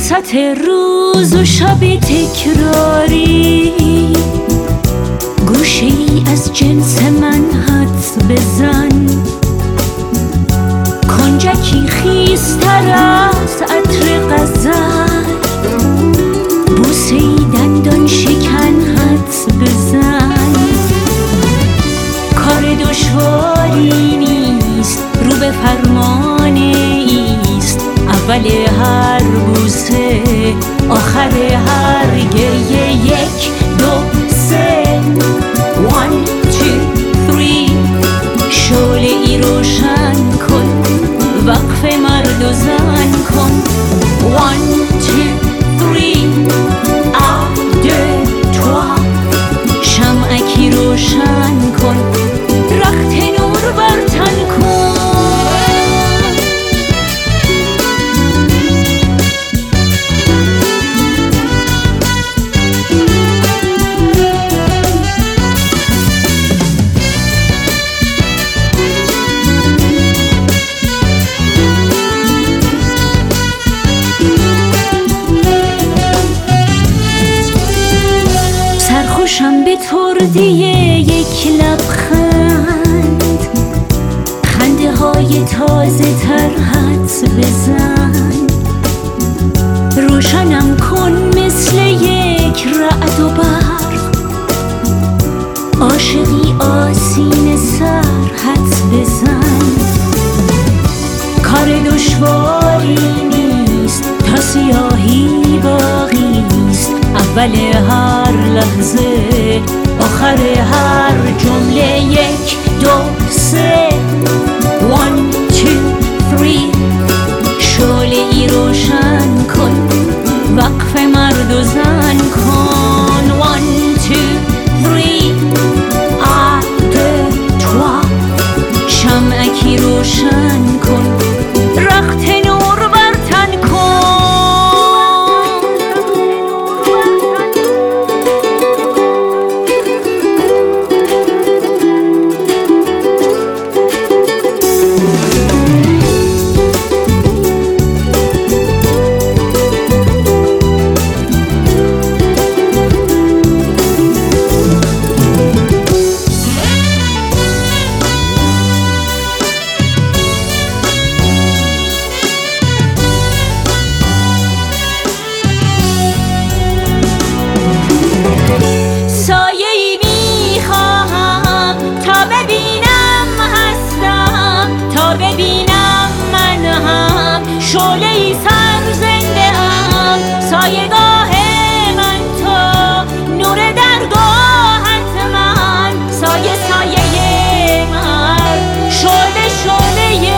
وسط روز و شب تکراری گوشه‌ای از جنس من حدس بزن، کنجکی خیزتر از عطر غزل، بوسه‌ای دندان شکن حدس بزن. کار دشواری نیست، رو به فرمانه ایست، اول هر بوسه آخر هر گریه. 1 2 3 1 2 3 شعله ای روشن کن، وقف مرد و زن کن. 1 2 3 1 2 3 شمعکی روشن کن، رخت نور بر تن کن. سرخوشم به تردی یک لبخند، خنده های تازه تر حدس بزن. روشنم کن مثل یک رعد و برق، عاشقی آسین سر حدس بزن. کار دشواری نیست، تا سیاهی باقیست، اول هر لحظه آخر هر جمله. 1 2 3 1 2 3 شعله ای روشن کن، وقف مرد و زن کن. 1 2 3 1 2 3 شمعکی روشن کن، رخت نور بر تن کن. شعله‌ای سر زنده ام، سایه‌گاه من تو، نور درگاهت من، سایه سایه من، شعله شعله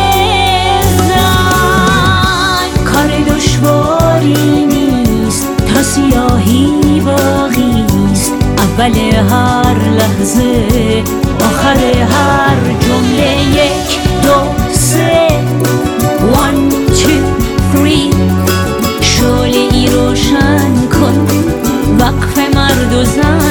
زن. کار دشواری نیست، تا سیاهی باقیست، اول هر لحظه آخر هر جمله. 1 2 3 1 2 3 شعله ای روشن کن، وقف مرد و زن